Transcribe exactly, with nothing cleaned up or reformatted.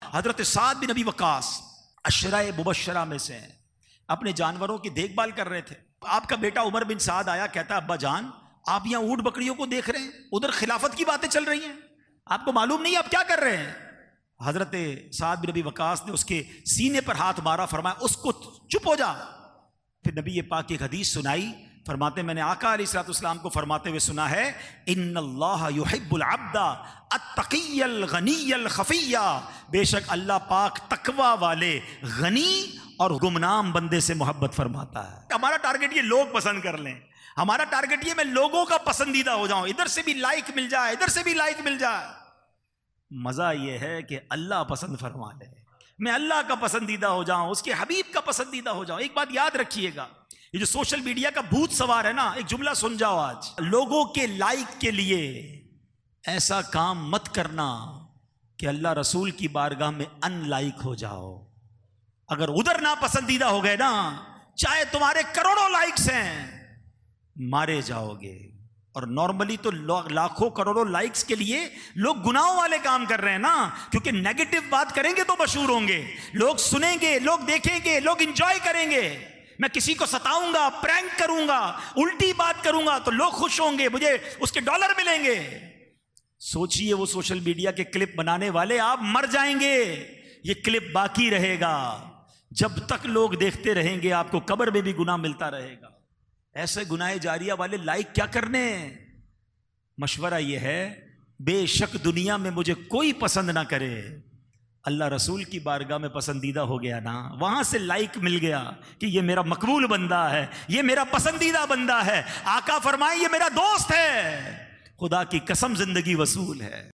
हजरत साद बिन नबी वकास अशराए मुबशरा में से हैं, अपने जानवरों की देखभाल कर रहे थे। आपका बेटा उमर बिन साद आया, कहता अब्बा जान आप यहाँ ऊंट बकरियों को देख रहे हैं, उधर खिलाफत की बातें चल रही हैं, आपको मालूम नहीं आप क्या कर रहे हैं? हजरत साद बिन नबी वकास ने उसके सीने पर हाथ मारा, फरमाया उसको चुप हो जा। फिर नबी पाक की एक हदीस सुनाई, फरमाते मैंने आका अलैहिस्सलाम को फरमाते हुए सुना है, इन्नल्लाह युहिब्बुल अब्दा अत्तक़िय्यल गनिय्यल खफ़िय्या, बेशक अल्लाह पाक तकवा वाले गनी और गुमनाम बंदे से मोहब्बत फरमाता है। हमारा टारगेट ये लोग पसंद कर लें, हमारा टारगेट ये मैं लोगों का पसंदीदा हो जाऊं, इधर से भी लाइक मिल जाए, इधर से भी लाइक मिल जाए। मजा ये है कि अल्लाह पसंद फरमा ले, मैं अल्लाह का पसंदीदा हो जाऊं, उसके हबीब का पसंदीदा हो जाऊं। एक बात याद रखिएगा, ये जो सोशल मीडिया का भूत सवार है ना, एक जुमला सुन जाओ आज, लोगों के लाइक के लिए ऐसा काम मत करना कि अल्लाह रसूल की बारगाह में अनलाइक हो जाओ। अगर उधर ना पसंदीदा हो गए ना, चाहे तुम्हारे करोड़ों लाइक्स हैं, मारे जाओगे। और नॉर्मली तो लाखों करोड़ों लाइक्स के लिए लोग गुनाहों वाले काम कर रहे हैं ना, क्योंकि नेगेटिव बात करेंगे तो मशहूर होंगे, लोग सुनेंगे, लोग देखेंगे, लोग इंजॉय करेंगे। मैं किसी को सताऊंगा, प्रैंक करूंगा, उल्टी बात करूंगा तो लोग खुश होंगे, मुझे उसके डॉलर मिलेंगे। सोचिए वो सोशल मीडिया के क्लिप बनाने वाले, आप मर जाएंगे, ये क्लिप बाकी रहेगा, जब तक लोग देखते रहेंगे आपको कब्र में भी गुनाह मिलता रहेगा। ऐसे गुनाह जारिया वाले लाइक क्या करने। मशवरा यह है, बेशक दुनिया में मुझे कोई पसंद ना करे, अल्लाह रसूल की बारगाह में पसंदीदा हो गया ना, वहां से लाइक मिल गया कि ये मेरा मकबूल बंदा है, ये मेरा पसंदीदा बंदा है, आका फरमाए ये मेरा दोस्त है, खुदा की कसम जिंदगी वसूल है।